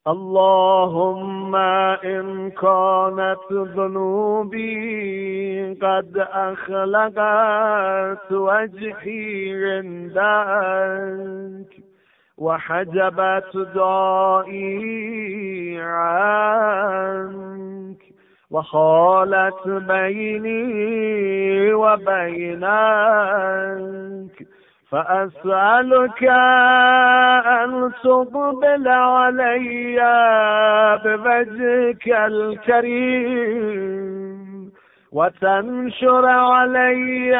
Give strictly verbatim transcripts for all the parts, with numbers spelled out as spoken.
اللهم إن كانت ذنوبي قد أخلقت وجهي عندك وحجبت دائي عنك وخالت بيني وبينك، فأسألك أن تقبل علي بوجهك الكريم وتنشر علي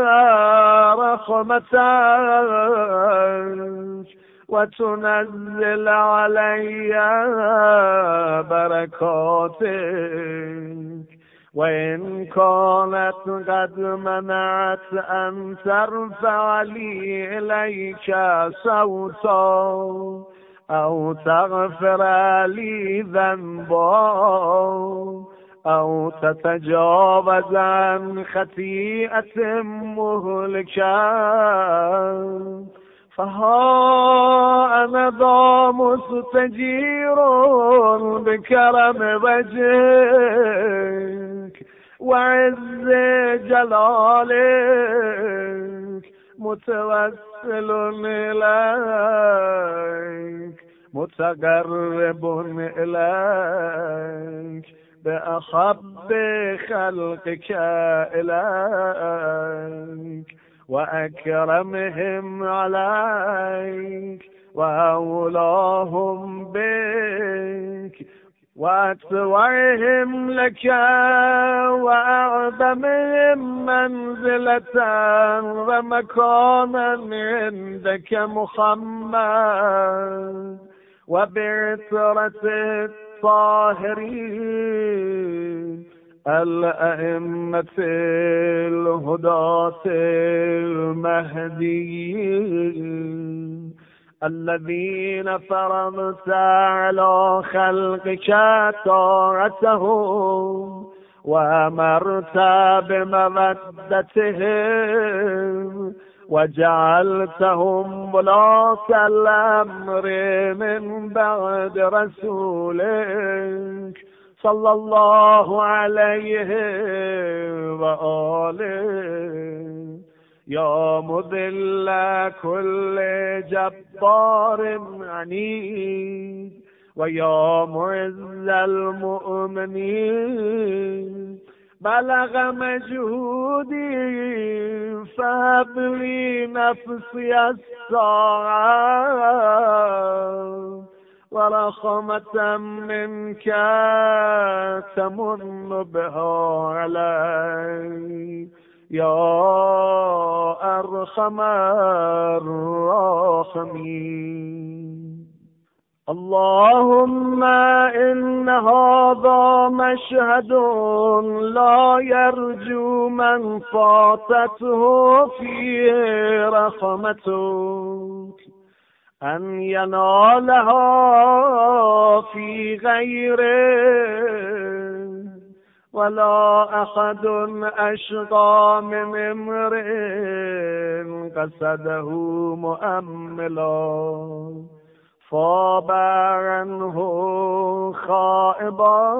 رحمتك وتنزل علي بركاتك. وإن كانت قد منعت أن ترفع لي إليك صوتا أو تغفر لي ذنبا أو تتجاوز عن خطيئة مهلكة، فها أنا ذا مستجير بكرم وجهك وعز جلالك، متوسل إليك متقرب إليك بأحب خلقك إليك وأكرمهم عليك وأولاهم بك وأتوعهم لك وأعظمهم منزلة ومكانا عندك محمد وبعثرة الطاهرين الأئمة الهداة المهديين الذين فرضت على خلقك طاعتهم وأمرت بمودتهم وجعلتهم ولاة الأمر من بعد رسولك صلى الله عليه وآله، يا مذل كل جبار عنيد ويا معز المؤمنين، بلغ مجهودي فهب لي نفسي الساعة ورحمة منك تمن بها علي يا أرحم الراحمين. اللهم إن هذا مشهد لا يرجو من فاتته فيه رحمتك أن ينالها في غيره، ولا أحد أشقى من امرئ قصده مؤملا فاب عنه خائبا.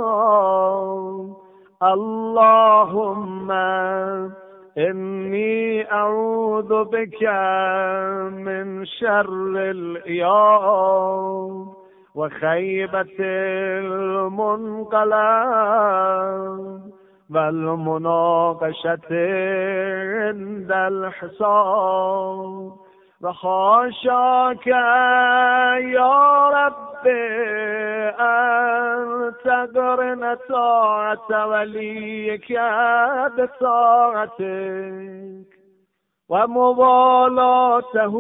اللهم إني أعوذ بك من شر الإيام وخيبة المنقلب والمناقشة عند الحساب، وخاشاك يا رب أن تقرن طاعة وليك بطاعتك وموالاته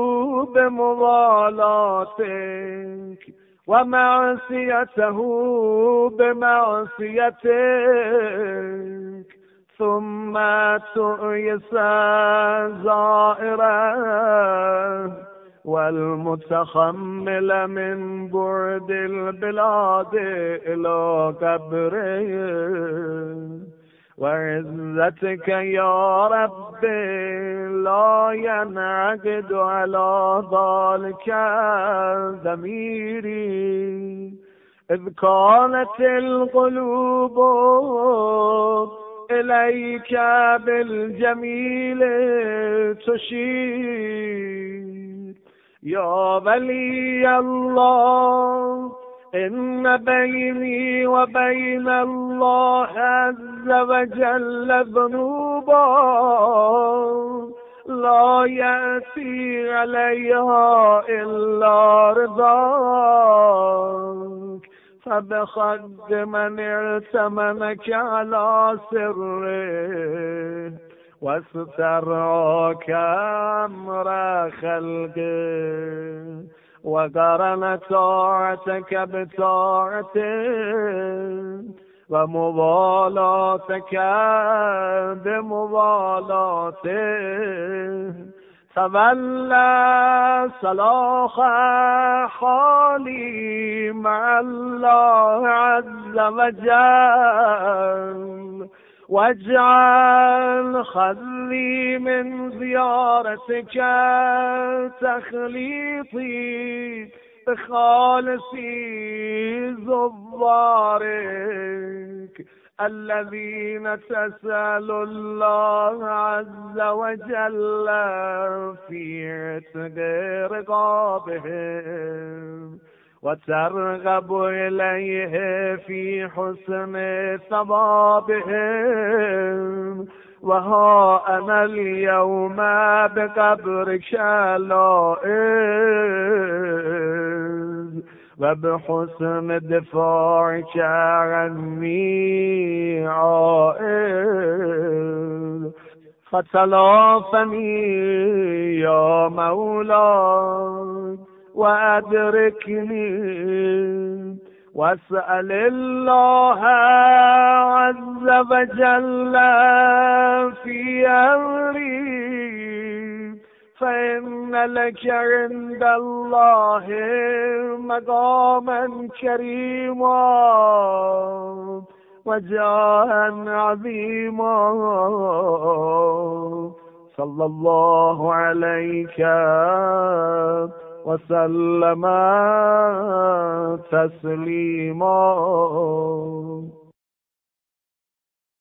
بموالاتك ومعصيته بمعصيتك، ثم تؤيس زائرا والمتحمل من بعد البلاد إلى قبره، وعزتك يا رب لا ينعقد على ذلك ضميري إذ كانت القلوب إليك بالجميل تشير يا ولي الله إن بيني وبين الله عز وجل ذنوبا لا يأتي عليها إلا رضاك فبخد من ائتمنك على سره واسترعاك أمر خلقه وقرن طاعتك بطاعته وموالاتك بموالاته تولى صلاح حالي مع الله عز وجل واجعل خذي من زيارتك تخليطي بخالصي زوارك الذين تسأل الله عز وجل في عتق رقابهم وترغب إليه في حسن ثوابهم وها أنا اليوم بقبرك لائذ وبحسن دفاعك عني عائذ فتلافني يا مولاي وأدركني واسأل الله عز وجل في أمري فإن لك عند الله مقاما كريما وجاها عظيما صلى الله عليك وسلم تسليما.